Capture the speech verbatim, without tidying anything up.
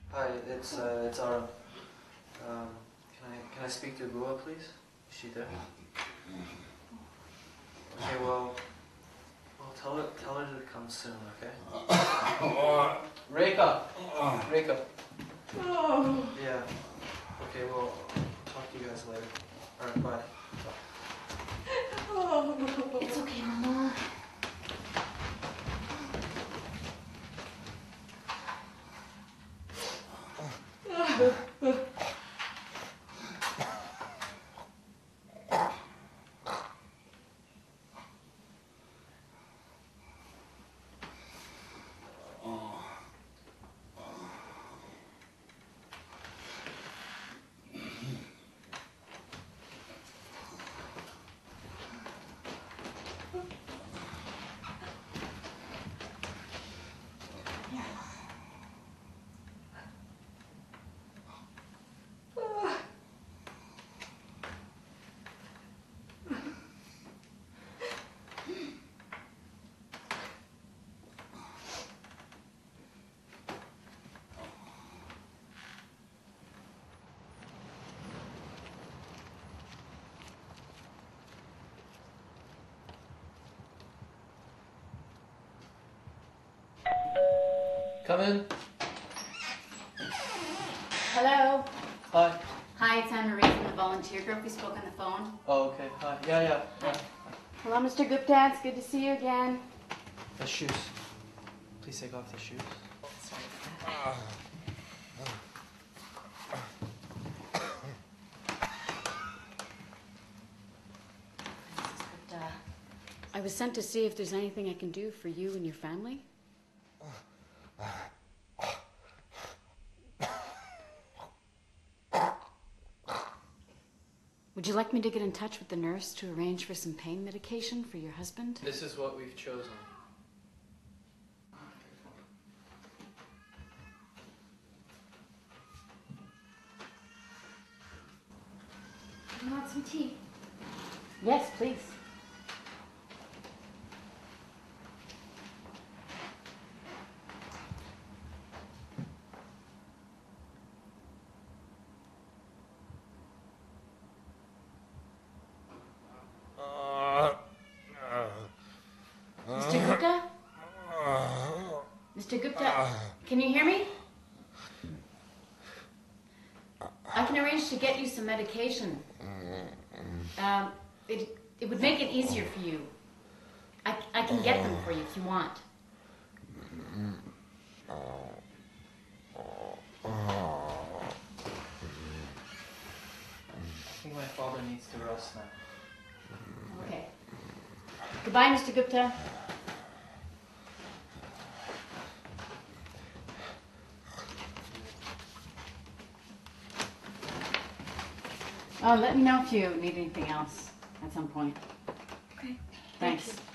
Hi, it's uh, it's Aram. Um, can I can I speak to Gua, please? Is she there? Okay, well, well, tell her tell her to come soon, okay? Reka, Reka. Yeah. Okay, well, talk to you guys later. All right, bye. It's okay, Mama. Come in. Hello. Hi. Hi, it's Anne Marie from the volunteer group. We spoke on the phone. Oh, okay. Hi. Yeah, yeah. yeah. Hello, Mister Gupta. It's good to see you again. The shoes. Please take off the shoes. Sorry. Missus Gupta, I was sent to see if there's anything I can do for you and your family. Would you like me to get in touch with the nurse to arrange for some pain medication for your husband? This is what we've chosen. Do you want some tea? Yes, please. Mister Gupta? Mister Gupta, can you hear me? I can arrange to get you some medication. Um, it, it would make it easier for you. I, I can get them for you if you want. I think my father needs to rest now. Okay. Goodbye, Mister Gupta. Oh, let me know if you need anything else at some point. Okay. Thanks. Thank you.